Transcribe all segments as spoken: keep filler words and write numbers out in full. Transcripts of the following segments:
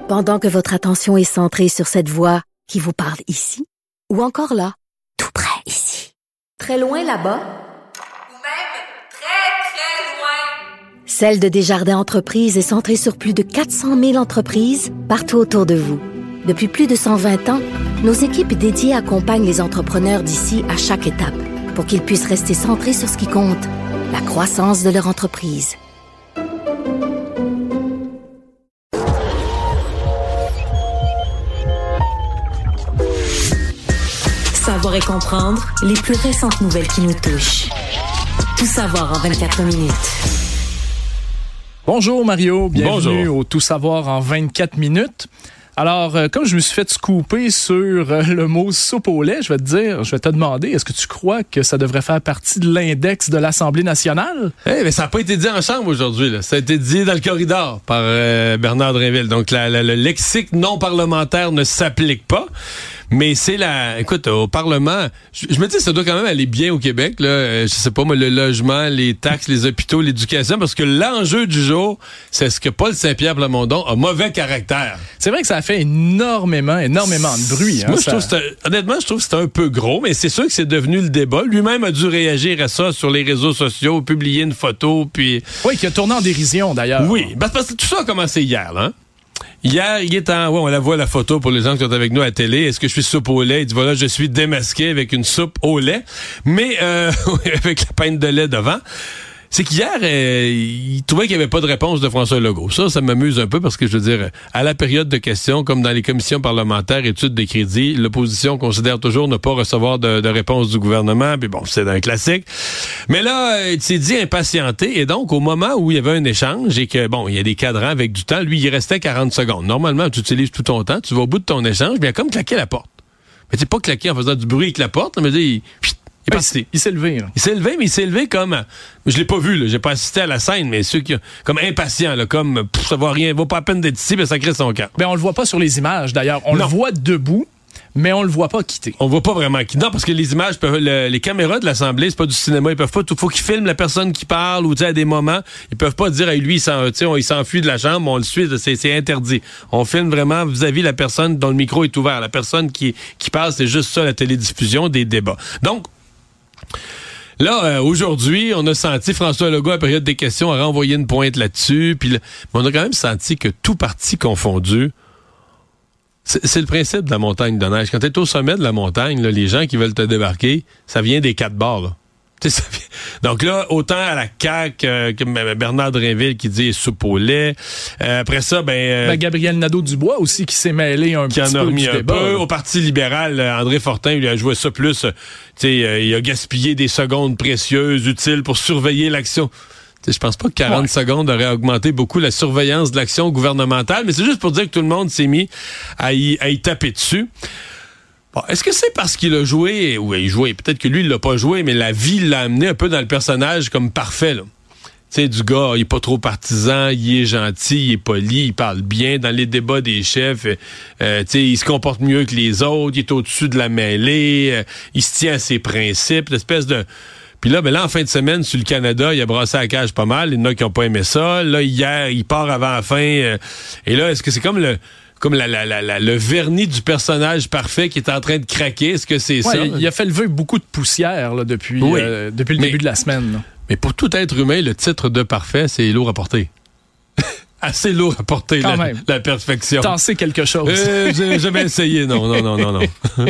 Pendant que votre attention est centrée sur cette voix qui vous parle ici, ou encore là, tout près ici, très loin là-bas, ou même très, très loin. Celle de Desjardins Entreprises est centrée sur plus de quatre cent mille entreprises partout autour de vous. Depuis plus de cent vingt ans, nos équipes dédiées accompagnent les entrepreneurs d'ici à chaque étape pour qu'ils puissent rester centrés sur ce qui compte, la croissance de leur entreprise. Savoir et comprendre les plus récentes nouvelles qui nous touchent. Tout savoir en vingt-quatre minutes. Bonjour Mario, bienvenue Bonjour. au Tout savoir en vingt-quatre minutes. Alors, euh, comme je me suis fait scooper sur euh, le mot soupe au lait, je vais te dire, je vais te demander, est-ce que tu crois que ça devrait faire partie de l'index de l'Assemblée nationale? Eh, hey, mais ça n'a pas été dit en chambre aujourd'hui, là. Ça a été dit dans le corridor par euh, Bernard Drinville. Donc, la, la, le lexique non parlementaire ne s'applique pas. Mais c'est la... Écoute, au Parlement, je, je me dis que ça doit quand même aller bien au Québec, là. Euh, je sais pas, moi, le logement, les taxes, les hôpitaux, l'éducation, parce que l'enjeu du jour, c'est ce que Paul Saint-Pierre Plamondon a mauvais caractère. C'est vrai que ça a fait énormément, énormément de bruit. Hein, moi, ça... je trouve que c'est, honnêtement, je trouve que c'est un peu gros, mais c'est sûr que c'est devenu le débat. Lui-même a dû réagir à ça sur les réseaux sociaux, publier une photo, puis... Oui, qui a tourné en dérision, d'ailleurs. Oui, parce que tout ça a commencé hier, là, hein? Hier, il est en... Ouais, on la voit la photo pour les gens qui sont avec nous à la télé. Est-ce que je suis soupe au lait? Il dit, voilà, je suis démasqué avec une soupe au lait. Mais, euh, avec la pinte de lait devant. C'est qu'hier, euh, il trouvait qu'il n'y avait pas de réponse de François Legault. Ça, ça m'amuse un peu parce que, je veux dire, à la période de questions, comme dans les commissions parlementaires, études de crédit, l'opposition considère toujours ne pas recevoir de, de réponse du gouvernement. Puis bon, c'est un classique. Mais là, il s'est dit impatienté. Et donc, au moment où il y avait un échange et que, bon, il y a des cadrans avec du temps, lui, il restait quarante secondes. Normalement, tu utilises tout ton temps, tu vas au bout de ton échange, mais il a comme claqué la porte. Mais c'est pas claqué en faisant du bruit avec la porte, mais il... Il, ben, il, il s'est levé. Là. Il s'est levé, mais il s'est levé comme... Je l'ai pas vu, là, j'ai pas assisté à la scène, mais ceux qui... Comme impatient, là, comme... Pff, ça va rien, vaut pas la peine d'être ici, mais ça crée son camp. Ben, on le voit pas sur les images, d'ailleurs. On non. le voit debout, mais on le voit pas quitter. On voit pas vraiment quitter. Non, parce que les images, peuvent, le, les caméras de l'Assemblée, c'est pas du cinéma, ils peuvent pas... Il faut qu'ils filment la personne qui parle, ou tu sais, à des moments, ils peuvent pas dire, hey, lui, il, s'en, il s'enfuit de la chambre, on le suit, c'est, c'est interdit. On filme vraiment vis-à-vis la personne dont le micro est ouvert. La personne qui, qui parle, c'est juste ça, la télédiffusion des débats. Donc, là, euh, aujourd'hui, on a senti François Legault, à la période des questions, a renvoyé une pointe là-dessus. Puis, on a quand même senti que tout parti confondu, c'est, c'est le principe de la montagne de neige. Quand tu es au sommet de la montagne, là, les gens qui veulent te débarquer, ça vient des quatre bords, là. Ça vient... Donc là, autant à la C A Q euh, que Bernard Drinville qui dit soupe au lait. Euh, après ça, ben, euh, ben... Gabriel Nadeau-Dubois aussi qui s'est mêlé un qui petit en a peu remis du un débat. Peu. Au Parti libéral, André Fortin, lui a joué ça plus. Euh, euh, il a gaspillé des secondes précieuses, utiles pour surveiller l'action. Je pense pas que quarante ouais. secondes aurait augmenté beaucoup la surveillance de l'action gouvernementale, mais c'est juste pour dire que tout le monde s'est mis à y, à y taper dessus. Bon, est-ce que c'est parce qu'il a joué, ou il jouait, peut-être que lui, il l'a pas joué, mais la vie l'a amené un peu dans le personnage comme parfait, là. Tu sais, du gars, il est pas trop partisan, il est gentil, il est poli, il parle bien dans les débats des chefs, euh, tu sais, il se comporte mieux que les autres, il est au-dessus de la mêlée, euh, il se tient à ses principes, l'espèce de... Puis là, ben là, en fin de semaine, sur le Canada, il a brassé la cage pas mal, il y en a qui ont pas aimé ça. Là, hier, il part avant la fin, euh, et là, est-ce que c'est comme le... comme la, la, la, la, le vernis du personnage parfait qui est en train de craquer. Est-ce que c'est ouais, ça? Il a fait lever beaucoup de poussière là, depuis, oui. euh, depuis le mais, début de la semaine. Là. Mais pour tout être humain, le titre de parfait, c'est lourd à porter. Assez lourd à porter, la, la perfection. T'en sais quelque chose. Euh, j'ai jamais essayé, non, non, non, non, non.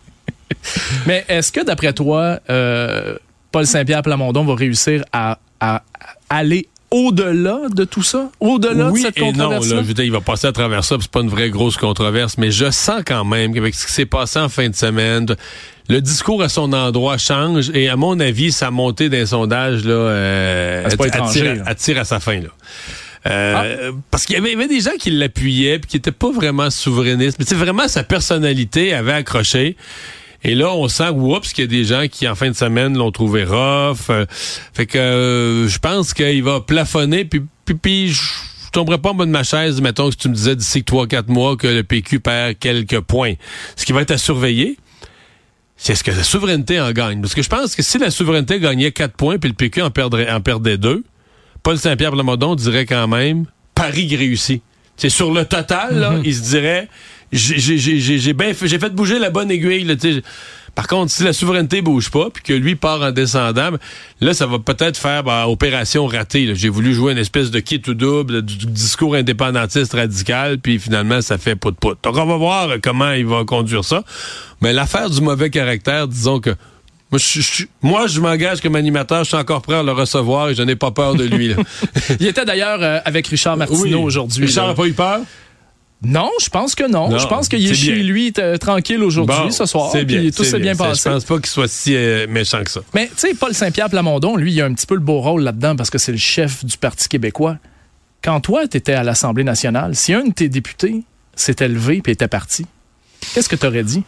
Mais est-ce que, d'après toi, euh, Paul Saint-Pierre Plamondon va réussir à, à, à aller au-delà de tout ça? Au-delà oui de cette et controverse? Non, là, je veux dire, il va passer à travers ça, c'est pas une vraie grosse controverse, mais je sens quand même qu'avec ce qui s'est passé en fin de semaine, le discours à son endroit change et à mon avis, sa montée d'un sondage là, euh, attire, étranger, à, attire à sa fin. Là. Euh, ah. Parce qu'il y avait, il y avait des gens qui l'appuyaient puis qui étaient pas vraiment souverainistes, mais c'est vraiment sa personnalité avait accroché. Et là, on sent, oups, qu'il y a des gens qui, en fin de semaine, l'ont trouvé rough. Euh, fait que euh, je pense qu'il va plafonner, puis, puis, puis je tomberais pas en bas de ma chaise, mettons, que tu me disais d'ici trois quatre mois que le P Q perd quelques points. Ce qui va être à surveiller, c'est ce que la souveraineté en gagne. Parce que je pense que si la souveraineté gagnait quatre points, puis le P Q en perdrait, en perdait deux, Paul Saint-Pierre Plamondon dirait quand même, pari réussi. C'est sur le total, là, mm-hmm. il se dirait, j'ai, j'ai, j'ai, j'ai, bien fait, j'ai fait bouger la bonne aiguille, là, tu sais. Par contre, si la souveraineté bouge pas, puis que lui part en descendant, là, ça va peut-être faire ben, opération ratée. Là. J'ai voulu jouer une espèce de kit ou double du, du discours indépendantiste radical, puis finalement, ça fait pout-pout. Donc, on va voir comment il va conduire ça. Mais l'affaire du mauvais caractère, disons que moi, je, je, moi, je m'engage comme animateur, je suis encore prêt à le recevoir et je n'ai pas peur de lui. Là. Il était d'ailleurs euh, avec Richard Martineau oui. aujourd'hui. Richard n'a pas eu peur? Non, je pense que non. non je pense qu'il est, est chez lui t- tranquille aujourd'hui, bon, ce soir. C'est bien. Puis tout s'est bien, bien passé. Je pense pas qu'il soit si euh, méchant que ça. Mais tu sais, Paul Saint-Pierre Plamondon, lui, il a un petit peu le beau rôle là-dedans parce que c'est le chef du Parti québécois. Quand toi, tu étais à l'Assemblée nationale, si un de tes députés s'était levé et était parti, qu'est-ce que tu aurais dit?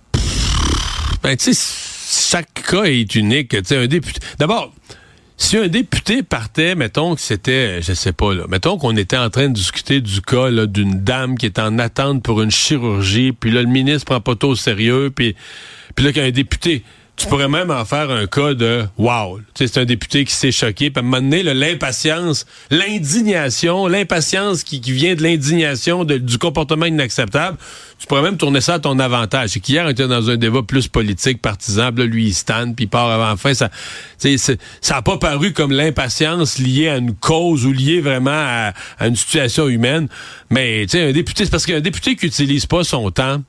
Ben, tu sais, chaque cas est unique. Tu sais, un député... D'abord... Si un député partait, mettons que c'était, je sais pas, là, mettons qu'on était en train de discuter du cas là, d'une dame qui est en attente pour une chirurgie, puis là, le ministre prend pas tout au sérieux, puis, puis là, qu'un député, tu pourrais même en faire un cas de « wow ». Tu sais, c'est un député qui s'est choqué, puis à un moment donné, là, l'impatience, l'indignation, l'impatience qui, qui vient de l'indignation de, du comportement inacceptable, tu pourrais même tourner ça à ton avantage. C'est qu'hier, on était dans un débat plus politique, partisan, puis là, lui, il stand, puis il part avant fin. Ça tu sais, ça n'a pas paru comme l'impatience liée à une cause ou liée vraiment à, à une situation humaine. Mais, tu sais, un député, c'est parce qu'un député qui n'utilise pas son temps,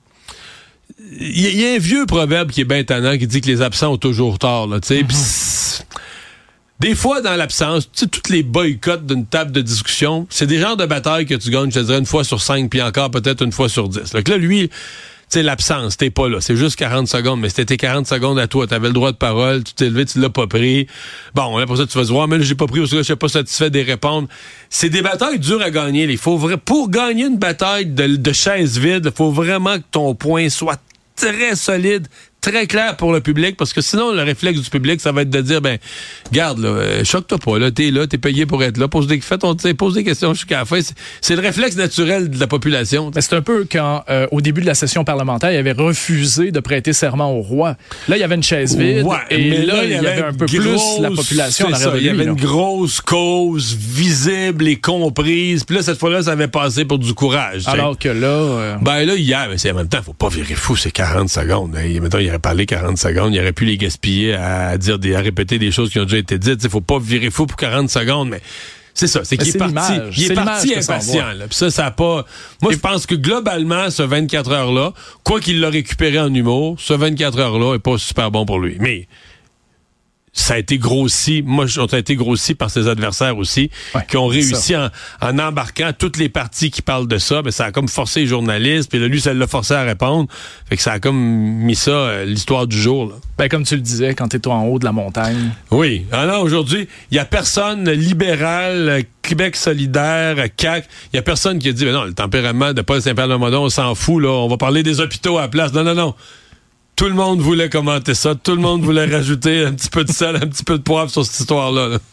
il y, y a un vieux proverbe qui est bien tannant qui dit que les absents ont toujours tort, là, tu sais. Mm-hmm. Des fois, dans l'absence, tu sais, toutes les boycotts d'une table de discussion, c'est des genres de batailles que tu gagnes, je te dirais, une fois sur cinq, puis encore peut-être une fois sur dix. Donc là, lui, tu sais, l'absence, t'es pas là. C'est juste quarante secondes, mais c'était tes quarante secondes à toi. T'avais le droit de parole, tu t'es levé, tu l'as pas pris. Bon, là, pour ça, tu vas se voir, mais là, j'ai pas pris, parce que là, je suis pas satisfait des répondre. C'est des batailles dures à gagner. Il faut vrai, pour gagner une bataille de, de chaises vides, il faut vraiment que ton point soit très solide, très clair pour le public, parce que sinon, le réflexe du public, ça va être de dire, ben, garde, là, euh, choque-toi pas, là, t'es là, t'es payé pour être là, pose des, fais ton, pose des questions jusqu'à la fin. C'est, c'est le réflexe naturel de la population. Mais c'est un peu quand, euh, au début de la session parlementaire, il avait refusé de prêter serment au roi. Là, il y avait une chaise vide, ouais, et là, là, il y avait, avait un peu grosse, plus la population en arrière de lui. Il y avait là. une grosse cause visible et comprise, puis là, cette fois-là, ça avait passé pour du courage. Alors t'sais. que là... Euh... Ben là, hier, mais c'est en même temps, faut pas virer fou, c'est quarante secondes. Hein. Mettons, il aurait parlé quarante secondes, il aurait pu les gaspiller à dire des, à répéter des choses qui ont déjà été dites. Il faut pas virer fou pour quarante secondes, mais c'est ça, c'est mais qu'il c'est est parti, il est parti impatient. Là. Puis ça, ça a pas. Moi, je pense que globalement, ce vingt-quatre heures-là, quoi qu'il l'a récupéré en humour, ce vingt-quatre heures-là est pas super bon pour lui. Mais ça a été grossi, moi, ça a été grossi par ses adversaires aussi, ouais, qui ont réussi en, en embarquant toutes les parties qui parlent de ça, ben ça a comme forcé les journalistes, puis là, lui, ça l'a forcé à répondre. Fait que ça a comme mis ça, euh, l'histoire du jour, là. Ben, comme tu le disais, quand t'es en haut de la montagne. Oui. Alors, aujourd'hui, il y a personne libéral, Québec solidaire, C A Q, il y a personne qui a dit, ben non, le tempérament de Paul Saint-Pierre Plamondon, on s'en fout, là, on va parler des hôpitaux à la place. Non, non, non. Tout le monde voulait commenter ça. Tout le monde voulait rajouter un petit peu de sel, un petit peu de poivre sur cette histoire-là. Là.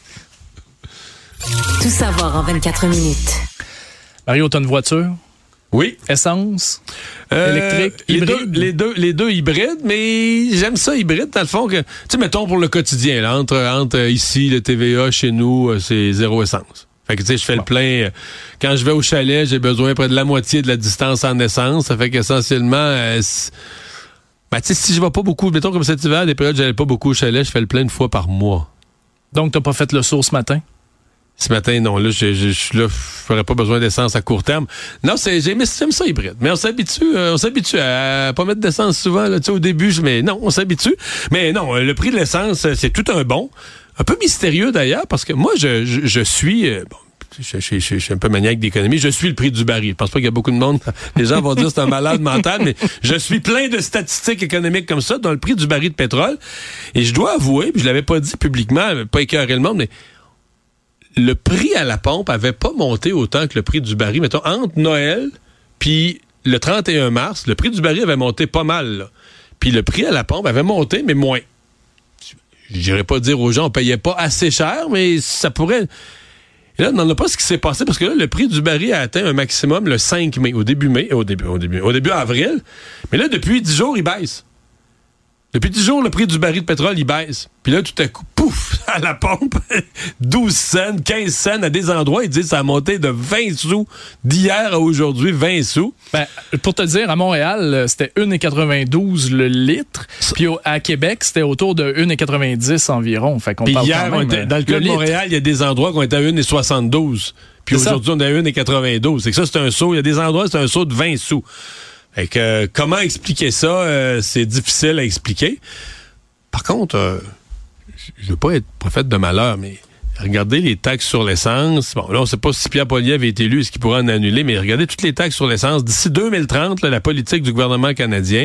Tout savoir en vingt-quatre minutes. Mario, t'as une voiture? Oui. Essence? Euh, électrique? Les hybride? deux, les, deux, les deux hybrides, mais j'aime ça hybride, dans le fond. que Tu sais, mettons pour le quotidien, là, entre, entre ici, le T V A, chez nous, c'est zéro essence. Fait que, tu sais, je fais bon. le plein. Quand je vais au chalet, j'ai besoin près de la moitié de la distance en essence. Ça fait qu'essentiellement... Euh, Ben, tu sais, si je vais pas beaucoup, mettons comme cet hiver, des périodes où j'allais pas beaucoup au chalet, je fais le plein une fois par mois. Donc, t'as pas fait le saut ce matin? Ce matin, non. Là, je suis là, j'aurais pas besoin d'essence à court terme. Non, c'est, j'aime, j'aime ça hybride. Mais on s'habitue, euh, on s'habitue à pas mettre d'essence souvent, là. Tu sais, au début, je mais non, on s'habitue. Mais non, le prix de l'essence, c'est tout un bon. Un peu mystérieux d'ailleurs, parce que moi, je, je, je suis, euh, bon, Je, je, je, je suis un peu maniaque d'économie. Je suis le prix du baril. Je pense pas qu'il y a beaucoup de monde. Les gens vont dire que c'est un malade mental, mais je suis plein de statistiques économiques comme ça, dans le prix du baril de pétrole. Et je dois avouer, puis je l'avais pas dit publiquement, pas écœurer le monde, mais le prix à la pompe avait pas monté autant que le prix du baril. Mettons, entre Noël puis le trente et un mars, le prix du baril avait monté pas mal, là. Puis le prix à la pompe avait monté, mais moins. J'irais pas dire aux gens, on payait pas assez cher, mais ça pourrait... Et là, on n'en a pas ce qui s'est passé, parce que là, le prix du baril a atteint un maximum le cinq mai, au début mai, au début, au début, au début avril. Mais là, depuis dix jours, il baisse. Depuis dix jours, le prix du baril de pétrole, il baisse. Puis là, tout à coup, pouf, à la pompe, douze cents, quinze cents à des endroits. Ils disent que ça a monté de vingt sous d'hier à aujourd'hui, vingt sous. Ben, pour te dire, à Montréal, c'était un virgule quatre-vingt-douze le litre. Puis à Québec, c'était autour de un virgule quatre-vingt-dix environ. Fait qu'on Puis parle hier, quand même, était, dans le cas de Montréal, il y a des endroits qui ont été à un virgule soixante-douze. Puis c'est aujourd'hui, ça. On est à un virgule quatre-vingt-douze. C'est que ça, c'est un saut. Il y a des endroits, c'est un saut de vingt sous. Fait que, euh, comment expliquer ça? Euh, c'est difficile à expliquer. Par contre, euh, je veux pas être prophète de malheur, mais regardez les taxes sur l'essence. Bon, là, on sait pas si Pierre Poilievre est élu, est-ce qu'il pourra en annuler, mais regardez toutes les taxes sur l'essence. D'ici deux mille trente, là, la politique du gouvernement canadien,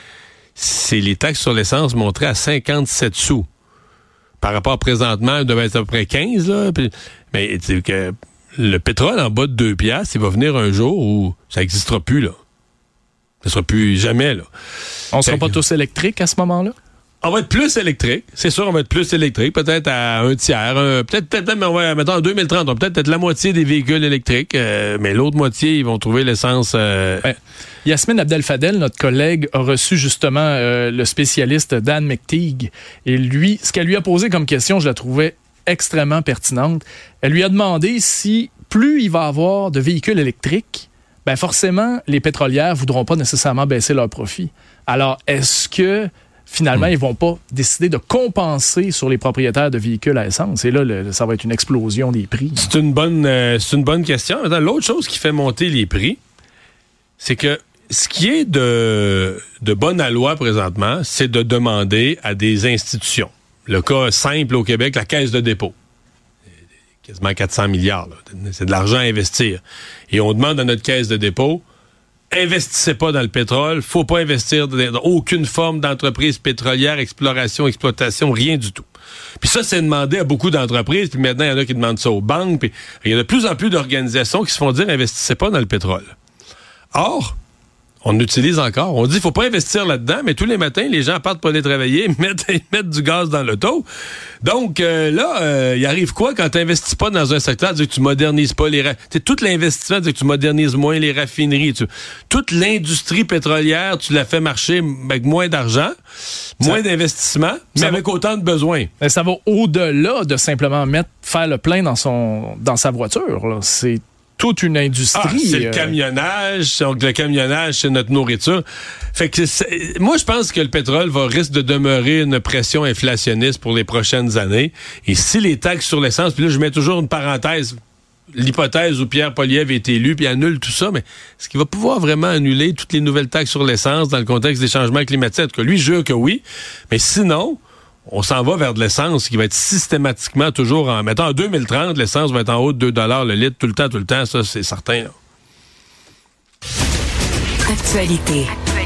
c'est les taxes sur l'essence montées à cinquante-sept sous. Par rapport présentement, elles devaient être à peu près quinze, là. Puis, mais tu sais que le pétrole en bas de deux piastres, il va venir un jour où ça n'existera plus, là. Ça sera plus jamais, là. On sera pas tous électriques à ce moment-là? On va être plus électrique. C'est sûr, on va être plus électrique. Peut-être à un tiers. Un, peut-être, peut-être même, ouais, mettons, en deux mille trente, on va peut-être être la moitié des véhicules électriques. Euh, mais l'autre moitié, ils vont trouver l'essence... Euh... Ouais. Yasmine Abdel-Fadel, notre collègue, a reçu justement euh, le spécialiste Dan McTeague. Et lui, ce qu'elle lui a posé comme question, je la trouvais extrêmement pertinente. Elle lui a demandé si plus il va y avoir de véhicules électriques, ben forcément, les pétrolières ne voudront pas nécessairement baisser leurs profits. Alors, est-ce que, finalement, mmh. ils vont pas décider de compenser sur les propriétaires de véhicules à essence? Et là, le, ça va être une explosion des prix. C'est une bonne, euh, c'est une bonne question. Attends, l'autre chose qui fait monter les prix, c'est que ce qui est de, de bonne à loi présentement, c'est de demander à des institutions. Le cas simple au Québec, la Caisse de dépôt. Quasiment quatre cents milliards. Là. C'est de l'argent à investir. Et on demande à notre caisse de dépôt, investissez pas dans le pétrole, faut pas investir dans aucune forme d'entreprise pétrolière, exploration, exploitation, rien du tout. Puis ça, c'est demandé à beaucoup d'entreprises, puis maintenant, il y en a qui demandent ça aux banques, puis il y a de plus en plus d'organisations qui se font dire, investissez pas dans le pétrole. Or, on utilise encore. On dit qu'il faut pas investir là-dedans, mais tous les matins, les gens partent pour aller travailler, mettent, mettent du gaz dans l'auto. Donc euh, là, euh, il arrive quoi quand tu n'investis pas dans un secteur? Dire que tu modernises pas les... Ra- tout l'investissement, dire que tu modernises moins les raffineries. Tu, toute l'industrie pétrolière, tu la fais marcher avec moins d'argent, moins ça, d'investissement, mais va, avec autant de besoins. Mais ça va au-delà de simplement mettre faire le plein dans, son, dans sa voiture. Là. C'est toute une industrie. Ah, c'est le camionnage. Donc, le camionnage, c'est notre nourriture. Fait que c'est, moi, je pense que le pétrole va risque de demeurer une pression inflationniste pour les prochaines années. Et si les taxes sur l'essence, puis là, je mets toujours une parenthèse, l'hypothèse où Pierre Poilievre est élu puis annule tout ça, mais est-ce qu'il va pouvoir vraiment annuler toutes les nouvelles taxes sur l'essence dans le contexte des changements climatiques? En tout cas, lui, jure que oui. Mais sinon, on s'en va vers de l'essence qui va être systématiquement toujours en... Mettons, en deux mille trente, l'essence va être en haut de deux dollars le litre tout le temps, tout le temps. Ça, c'est certain. Là. Actualité.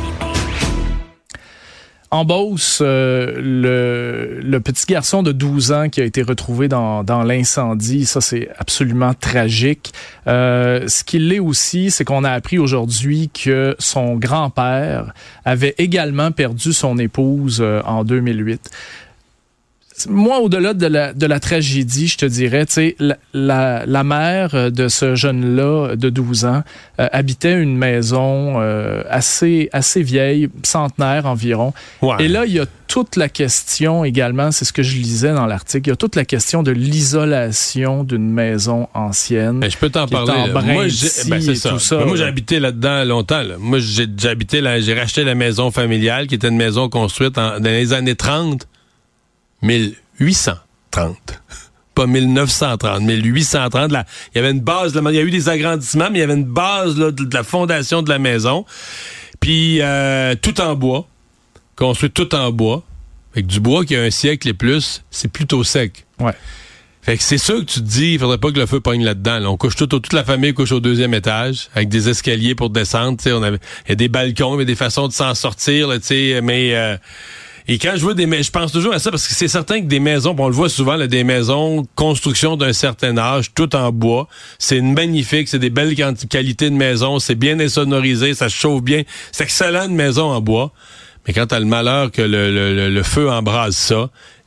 En Beauce, euh, le, le petit garçon de douze ans qui a été retrouvé dans, dans l'incendie, ça c'est absolument tragique. Euh, ce qui l'est aussi, c'est qu'on a appris aujourd'hui que son grand-père avait également perdu son épouse euh, en deux mille huit. Moi, au-delà de la, de la tragédie, je te dirais, tu sais, la, la, la mère de ce jeune-là de douze ans euh, habitait une maison euh, assez, assez vieille, centenaire environ. Ouais. Et là, il y a toute la question également, c'est ce que je lisais dans l'article, il y a toute la question de l'isolation d'une maison ancienne. Ben, je peux t'en parler. Moi, j'ai, ben, c'est ça. Ça, ben, moi, j'ai habité là-dedans longtemps. Là. Moi, j'ai, j'ai habité là, j'ai racheté la maison familiale, qui était une maison construite en, dans les années trente. mille huit cent trente. Pas mille neuf cent trente, mille huit cent trente. Là, il y avait une base, là, il y a eu des agrandissements, mais il y avait une base là, de, de la fondation de la maison. Puis, euh, tout en bois. Construit tout en bois. Avec du bois qui a un siècle et plus, c'est plutôt sec. Ouais. Fait que c'est sûr que tu te dis, il faudrait pas que le feu pogne là-dedans. Là. On couche tout, toute la famille couche au deuxième étage, avec des escaliers pour descendre. T'sais, on avait, il y a des balcons, mais des façons de s'en sortir, là, t'sais, mais... Euh, Et quand je vois des je pense toujours à ça parce que c'est certain que des maisons, on le voit souvent, là, des maisons, construction d'un certain âge, tout en bois, c'est magnifique, c'est des belles qualités de maison, c'est bien insonorisé, ça se chauffe bien, c'est excellent de maison en bois. Mais quand t'as le malheur que le, le, le feu embrase ça,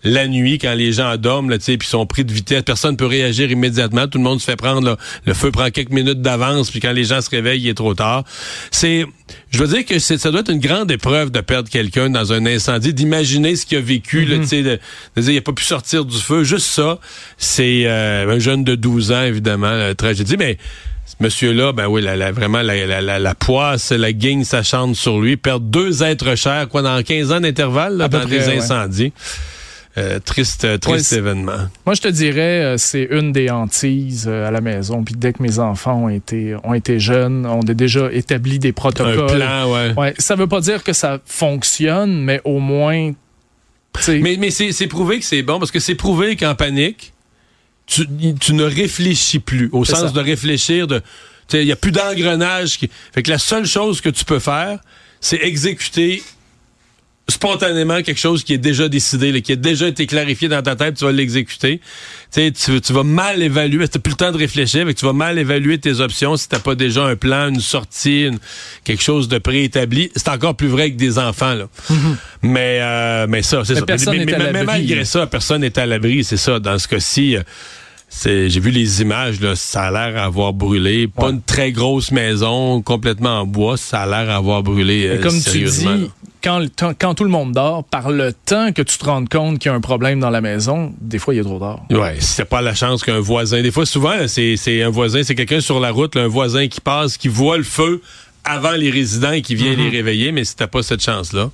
la nuit quand les gens dorment, là, tu sais, puis sont pris de vitesse, personne peut réagir immédiatement, tout le monde se fait prendre, là, le feu prend quelques minutes d'avance, puis quand les gens se réveillent, il est trop tard. C'est, je veux dire que c'est, ça doit être une grande épreuve de perdre quelqu'un dans un incendie, d'imaginer ce qu'il a vécu, mm-hmm. là, tu sais, de, de dire il a pas pu sortir du feu, juste ça, c'est euh, un jeune de douze ans, évidemment, la tragédie, mais ce monsieur-là, ben oui, la, la, vraiment, la, la, la, la poisse, la guigne s'acharne sur lui. Perdre deux êtres chers, quoi, dans quinze ans d'intervalle, là, dans près, des incendies. Ouais. Euh, triste, triste ouais, événement. Moi, je te dirais, euh, c'est une des hantises euh, à la maison. Puis dès que mes enfants ont été, ont été jeunes, on a déjà établi des protocoles. Un plan, ouais. ouais ça veut pas dire que ça fonctionne, mais au moins... T'sais... Mais, mais c'est, c'est prouvé que c'est bon, parce que c'est prouvé qu'en panique, Tu, tu ne réfléchis plus, au c'est sens ça. de réfléchir, de, il n'y a plus d'engrenage. Qui, fait que la seule chose que tu peux faire, c'est exécuter spontanément quelque chose qui est déjà décidé, là, qui a déjà été clarifié dans ta tête, tu vas l'exécuter. Tu, tu vas mal évaluer, tu n'as plus le temps de réfléchir, fait que tu vas mal évaluer tes options si tu n'as pas déjà un plan, une sortie, une, quelque chose de préétabli. C'est encore plus vrai avec des enfants. Là. Mm-hmm. Mais, euh, mais ça, c'est mais ça. Mais, mais, mais, mais malgré ça, personne n'est à l'abri, c'est ça. Dans ce cas-ci... C'est, j'ai vu les images, là, ça a l'air à avoir brûlé. Pas ouais. une très grosse maison, complètement en bois, ça a l'air à avoir brûlé euh, comme sérieusement. Tu dis, quand, quand tout le monde dort, par le temps que tu te rends compte qu'il y a un problème dans la maison, des fois, il est trop tard. Ouais, c'est pas la chance qu'un voisin... Des fois, souvent, là, c'est, c'est un voisin, c'est quelqu'un sur la route, là, un voisin qui passe, qui voit le feu avant les résidents et qui vient mm-hmm. les réveiller, mais si t'as pas cette chance-là...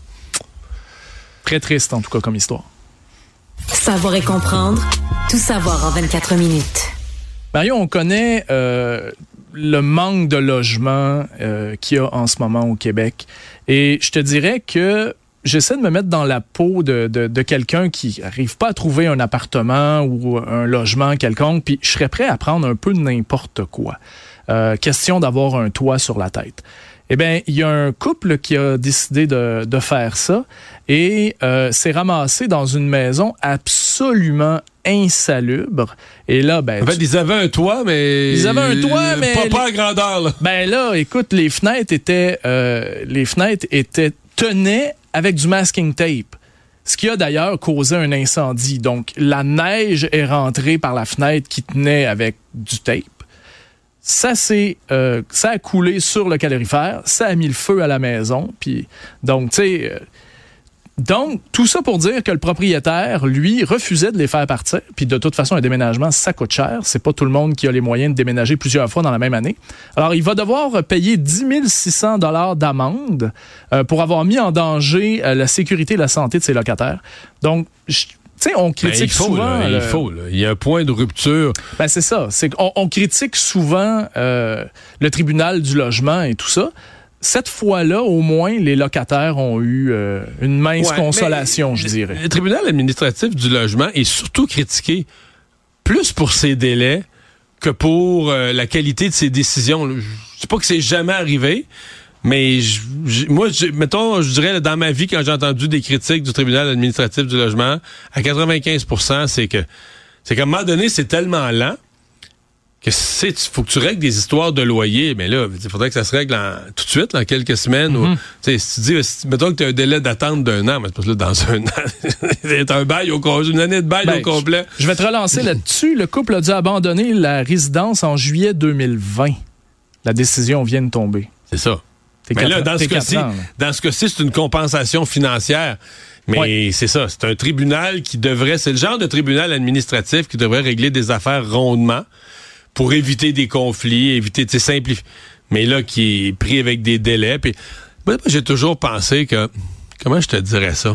Très triste, en tout cas, comme histoire. Savoir et comprendre, tout savoir en vingt-quatre minutes. Mario, on connaît euh, le manque de logement euh, qu'il y a en ce moment au Québec. Et je te dirais que j'essaie de me mettre dans la peau de, de, de quelqu'un qui n'arrive pas à trouver un appartement ou un logement quelconque, puis je serais prêt à prendre un peu de n'importe quoi. Euh, question d'avoir un toit sur la tête. Eh bien, il y a un couple qui a décidé de, de faire ça et euh, s'est ramassé dans une maison absolument insalubre. Et là, ben... En fait, tu... ils avaient un toit, mais... Ils avaient un toit, mais... Pas, pas à grandeur, là. Ben là, écoute, les fenêtres étaient... Euh, les fenêtres étaient... tenaient avec du masking tape. Ce qui a d'ailleurs causé un incendie. Donc, la neige est rentrée par la fenêtre qui tenait avec du tape. Ça, c'est, euh, ça a coulé sur le calorifère, ça a mis le feu à la maison. Puis, donc, tu sais, euh, donc, tout ça pour dire que le propriétaire, lui, refusait de les faire partir. Puis, de toute façon, un déménagement, ça coûte cher. C'est pas tout le monde qui a les moyens de déménager plusieurs fois dans la même année. Alors, il va devoir payer dix mille six cents dollars d'amende euh, pour avoir mis en danger euh, la sécurité et la santé de ses locataires. Donc, je Tu sais, on critique ben, il faut, souvent... Là, le... Il faut, là. Il y a un point de rupture. Ben, c'est ça. C'est qu'on on critique souvent euh, le tribunal du logement et tout ça. Cette fois-là, au moins, les locataires ont eu euh, une mince ouais, consolation, je dirais. Le tribunal administratif du logement est surtout critiqué plus pour ses délais que pour euh, la qualité de ses décisions. Je sais pas que c'est jamais arrivé, mais je, je, moi, je, mettons, je dirais, dans ma vie, quand j'ai entendu des critiques du tribunal administratif du logement, à quatre-vingt-quinze pour cent, c'est que c'est qu'à un moment donné, c'est tellement lent que c'est faut que tu règles des histoires de loyer. Mais là, il faudrait que ça se règle en, tout de suite, dans quelques semaines. Mm-hmm. Ou, si tu dis, si, mettons que tu as un délai d'attente d'un an, mais c'est parce que là, dans un an, c'est un bail au complet, une année de bail ben, au complet. Je, je vais te relancer là-dessus. Le couple a dû abandonner la résidence en juillet deux mille vingt. La décision vient de tomber. C'est ça. Mais là, dans ce cas-ci, dans ce cas-ci, c'est une compensation financière. Mais ouais. c'est ça, c'est un tribunal qui devrait, c'est le genre de tribunal administratif qui devrait régler des affaires rondement pour éviter des conflits, éviter, tu sais, simplifier. Mais là, qui est pris avec des délais. Puis, moi, j'ai toujours pensé que, comment je te dirais ça?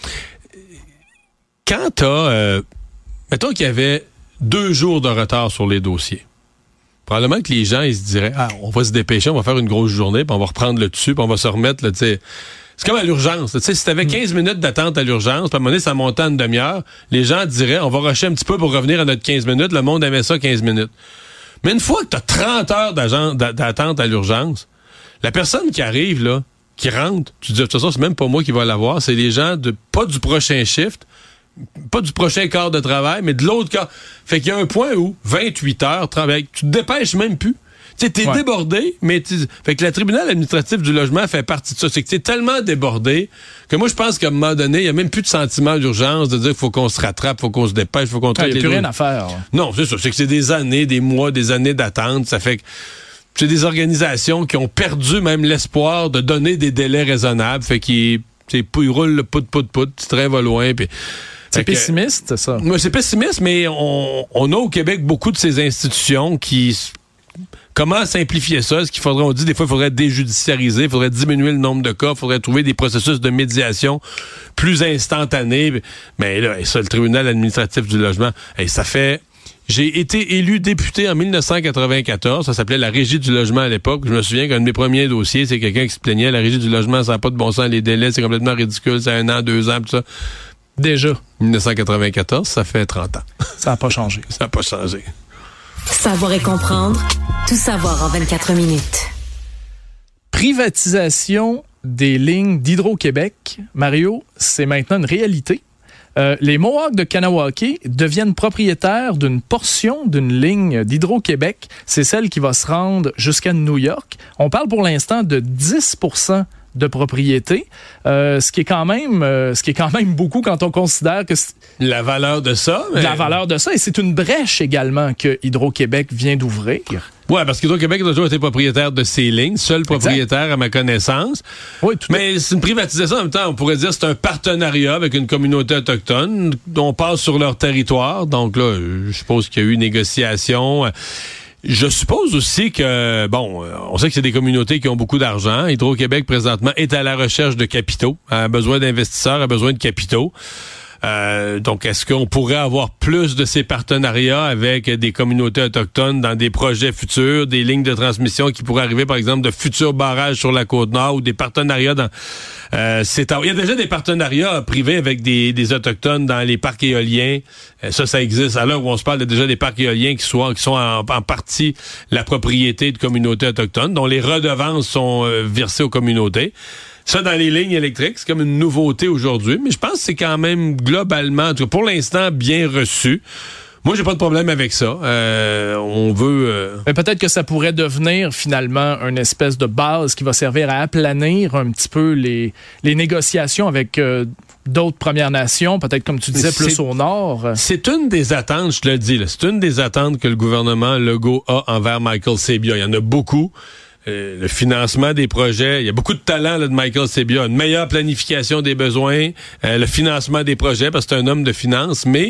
Quand t'as, euh, mettons qu'il y avait deux jours de retard sur les dossiers. Probablement que les gens, ils se diraient, ah, on va se dépêcher, on va faire une grosse journée, puis on va reprendre le dessus, puis on va se remettre, là, tu sais. C'est comme à l'urgence. Tu sais, si t'avais quinze minutes d'attente à l'urgence, puis à un moment donné, ça montait à une demi-heure, les gens diraient, on va rusher un petit peu pour revenir à notre quinze minutes. Le monde aimait ça, quinze minutes. Mais une fois que t'as trente heures d'attente à l'urgence, la personne qui arrive, là, qui rentre, tu dis, de toute façon, c'est même pas moi qui va l'avoir, c'est les gens de, pas du prochain shift, pas du prochain quart de travail, mais de l'autre quart. Fait qu'il y a un point où, vingt-huit heures, travail, tu te dépêches même plus. Tu sais, t'es Ouais. débordé, mais tu... Fait que le tribunal administratif du logement fait partie de ça. C'est que t'es tellement débordé que moi, je pense qu'à un moment donné, il n'y a même plus de sentiment d'urgence de dire qu'il faut qu'on se rattrape, faut qu'on se dépêche, faut qu'on Il traite n'y les a plus dossiers. rien à faire. Non, c'est ça. C'est que c'est des années, des mois, des années d'attente. Ça fait que c'est des organisations qui ont perdu même l'espoir de donner des délais raisonnables. Fait qu'ils c'est, ils roulent le pout, pout, pout, le train va loin. Puis, C'est que, pessimiste, ça. Ouais, c'est pessimiste, mais on, on a au Québec beaucoup de ces institutions qui... Comment simplifier ça? Ce qu'il faudrait, on dit, des fois, il faudrait déjudiciariser, il faudrait diminuer le nombre de cas, il faudrait trouver des processus de médiation plus instantanés. Mais là, ça, le tribunal administratif du logement, hey, ça fait... J'ai été élu député en dix-neuf cent quatre-vingt-quatorze. Ça s'appelait la Régie du logement à l'époque. Je me souviens qu'un de mes premiers dossiers, c'est quelqu'un qui se plaignait. La Régie du logement, ça n'a pas de bon sens. Les délais, c'est complètement ridicule. C'est un an, deux ans, tout ça. Déjà. dix-neuf cent quatre-vingt-quatorze, ça fait trente ans. Ça n'a pas changé. Ça n'a pas changé. Savoir et comprendre, tout savoir en vingt-quatre minutes. Privatisation des lignes d'Hydro-Québec. Mario, c'est maintenant une réalité. Euh, les Mohawks de Kanawake deviennent propriétaires d'une portion d'une ligne d'Hydro-Québec. C'est celle qui va se rendre jusqu'à New York. On parle pour l'instant de dix pour cent de propriété, euh, ce qui est quand même, euh, ce qui est quand même beaucoup quand on considère que c'est La valeur de ça. Mais... la valeur de ça, et c'est une brèche également que Hydro-Québec vient d'ouvrir. Ouais, parce qu'Hydro-Québec a toujours été propriétaire de ces lignes, seul propriétaire exact. À ma connaissance. Oui, tout Mais c'est une privatisation en même temps. On pourrait dire que c'est un partenariat avec une communauté autochtone. On passe sur leur territoire. Donc là, je suppose qu'il y a eu négociation. Je suppose aussi que, bon, on sait que c'est des communautés qui ont beaucoup d'argent. Hydro-Québec, présentement, est à la recherche de capitaux, a besoin d'investisseurs, a besoin de capitaux. Euh, donc, est-ce qu'on pourrait avoir plus de ces partenariats avec des communautés autochtones dans des projets futurs, des lignes de transmission qui pourraient arriver, par exemple, de futurs barrages sur la Côte-Nord ou des partenariats dans... Euh, c'est, il y a déjà des partenariats privés avec des, des Autochtones dans les parcs éoliens. Euh, ça, ça existe. À l'heure où on se parle, il y a déjà des parcs éoliens qui, soient, qui sont en, en partie la propriété de communautés autochtones, dont les redevances sont euh, versées aux communautés. Ça, dans les lignes électriques, c'est comme une nouveauté aujourd'hui, mais je pense que c'est quand même globalement, en tout cas pour l'instant, bien reçu. Moi, j'ai pas de problème avec ça. Euh, on veut... Euh... Mais peut-être que ça pourrait devenir finalement une espèce de base qui va servir à aplanir un petit peu les, les négociations avec euh, d'autres Premières Nations, peut-être comme tu disais, plus au nord. C'est une des attentes, je te le dis, là, c'est une des attentes que le gouvernement Legault a envers Michael Sabia. Il y en a beaucoup. Euh, le financement des projets, il y a beaucoup de talent là, de Michael Sabia, une meilleure planification des besoins, euh, le financement des projets, parce que c'est un homme de finance, mais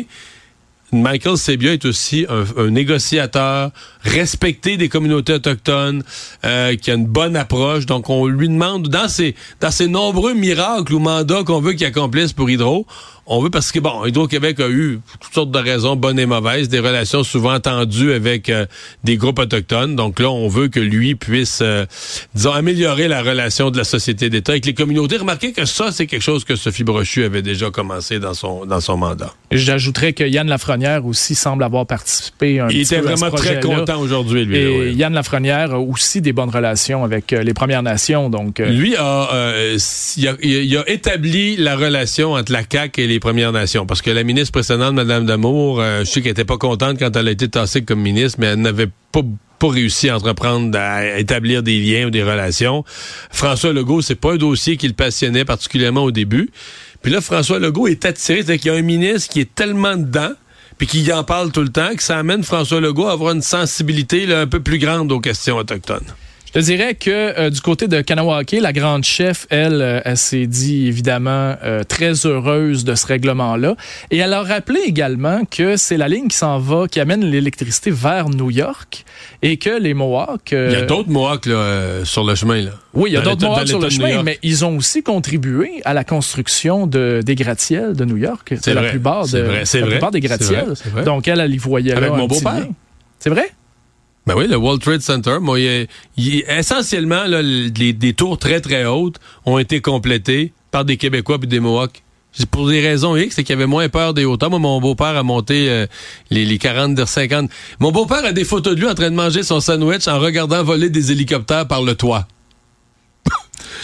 Michael Sabia est aussi un, un négociateur respecté des communautés autochtones, euh, qui a une bonne approche. Donc, on lui demande, dans ses, dans ses nombreux miracles ou mandats qu'on veut qu'il accomplisse pour Hydro, on veut, parce que, bon, Hydro-Québec a eu toutes sortes de raisons, bonnes et mauvaises, des relations souvent tendues avec euh, des groupes autochtones. Donc là, on veut que lui puisse, euh, disons, améliorer la relation de la société d'État avec les communautés. Remarquez que ça, c'est quelque chose que Sophie Brochu avait déjà commencé dans son dans son mandat. J'ajouterais que Yann Lafrenière aussi semble avoir participé un Il petit était peu vraiment à ce très content aujourd'hui, lui. Et là, oui. Yann Lafrenière a aussi des bonnes relations avec euh, les Premières Nations. Donc, euh... Lui a, euh, il a, il a établi la relation entre la C A Q et les Premières Nations. Parce que la ministre précédente, Mme Damour, euh, je sais qu'elle était pas contente quand elle a été tassée comme ministre, mais elle n'avait pas pas réussi à entreprendre à établir des liens ou des relations. François Legault, c'est pas un dossier qui le passionnait particulièrement au début. Puis là, François Legault est attiré, c'est-à-dire qu'il y a un ministre qui est tellement dedans, puis qui en parle tout le temps, que ça amène François Legault à avoir une sensibilité là, un peu plus grande aux questions autochtones. Je te dirais que euh, du côté de Kanawake, la grande chef, elle, euh, elle s'est dit évidemment euh, très heureuse de ce règlement-là. Et elle a rappelé également que c'est la ligne qui s'en va, qui amène l'électricité vers New York et que les Mohawks... Euh, il y a d'autres Mohawks là, euh, sur le chemin. Là. Oui, il y a dans d'autres Mohawks sur le chemin, de mais ils ont aussi contribué à la construction de, des gratte-ciels de New York. C'est la vrai, plupart, de, c'est vrai, c'est la vrai, plupart des gratte-ciels. c'est vrai. Donc elle, elle y voyait Avec là mon un petit beau-père. lien. C'est vrai? Ben oui, le World Trade Center, moi, il, il, essentiellement, là, les, des tours très, très hautes ont été complétées par des Québécois et des Mohawks. C'est pour des raisons X, c'est qu'il y avait moins peur des hauteurs. Moi, mon beau-père a monté euh, les, les quarante, cinquante. Mon beau-père a des photos de lui en train de manger son sandwich en regardant voler des hélicoptères par le toit.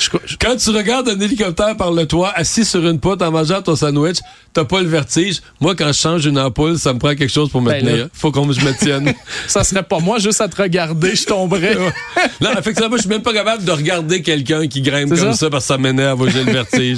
Je, je... Quand tu regardes un hélicoptère par le toit, assis sur une poutre en mangeant ton sandwich, t'as pas le vertige. Moi, quand je change une ampoule, ça me prend quelque chose pour me ben tenir. là, faut qu'on je me tienne. Ça serait pas moi, juste à te regarder, je tomberais. Non, effectivement, je suis même pas capable de regarder quelqu'un qui grimpe C'est comme ça? ça parce que ça m'énerve, j'ai le vertige.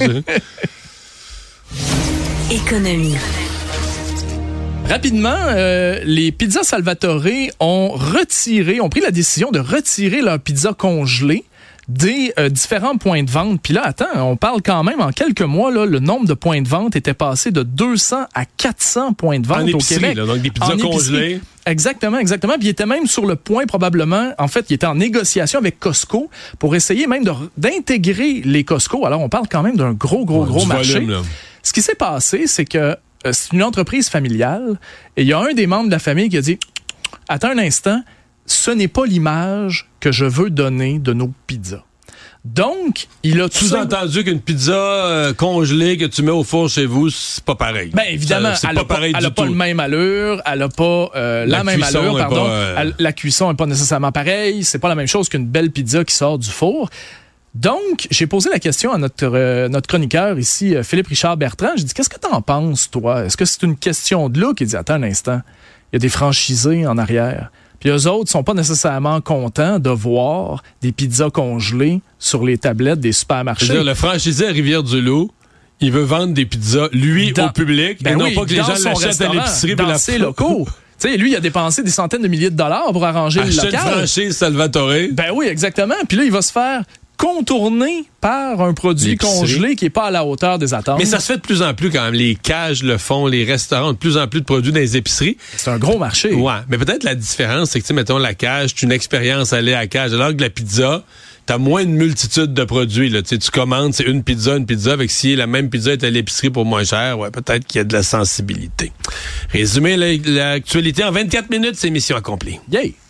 Économie. Rapidement, euh, les pizzas Salvatore ont retiré, ont pris la décision de retirer leurs pizzas congelées des euh, différents points de vente. Puis là, attends, on parle quand même, en quelques mois, là, le nombre de points de vente était passé de deux cents à quatre cents points de vente En au épicerie, Québec. là, donc des pizzas En épicerie. congelées. Exactement, exactement. Puis il était même sur le point, probablement, en fait, il était en négociation avec Costco pour essayer même de, d'intégrer les Costco. Alors, on parle quand même d'un gros, gros, Ouais, gros du marché. volume, là. Ce qui s'est passé, c'est que euh, c'est une entreprise familiale et il y a un des membres de la famille qui a dit « Attends un instant, ce n'est pas l'image que je veux donner de nos pizzas. » Donc, il a tout Sous-entendu qu'une pizza euh, congelée que tu mets au four chez vous, c'est pas pareil. Ben évidemment, Ça, c'est elle pas a pas, pareil elle du a pas tout. le même allure, elle a pas euh, la, La même cuisson allure, est pardon. pas, euh, Elle- la cuisson est pas nécessairement pareille, c'est pas la même chose qu'une belle pizza qui sort du four. Donc, j'ai posé la question à notre euh, notre chroniqueur ici, euh, Philippe Richard Bertrand. J'ai dit, qu'est-ce que t'en penses, toi? Est-ce que c'est une question de look? Il dit, attends un instant, il y a des franchisés en arrière. Puis eux autres sont pas nécessairement contents de voir des pizzas congelées sur les tablettes des supermarchés. Je veux dire, le franchisé à Rivière-du-Loup, il veut vendre des pizzas, lui, Dans- au public, Ben et non oui, pas que les dans gens son l'achètent à restaurant, l'épicerie. dans puis la ses locaux. Tu sais, lui, il a dépensé des centaines de milliers de dollars pour arranger le Achète local. une franchise Salvatore. Ben oui, exactement. Puis là, il va se faire contourner par un produit L'épicerie. congelé qui est pas à la hauteur des attentes. Mais ça se fait de plus en plus quand même. Les cages le font, les restaurants ont de plus en plus de produits dans les épiceries. C'est un gros marché. Ouais, mais peut-être la différence, c'est que, tu sais, mettons, la cage, c'est une expérience aller à la cage. Alors que la pizza, t'as moins une multitude de produits, là. Tu sais, tu commandes, c'est une pizza, une pizza, avec si la même pizza est à l'épicerie pour moins cher, ouais, peut-être qu'il y a de la sensibilité. Résumé l'actualité en vingt-quatre minutes, c'est mission accomplie. Yay!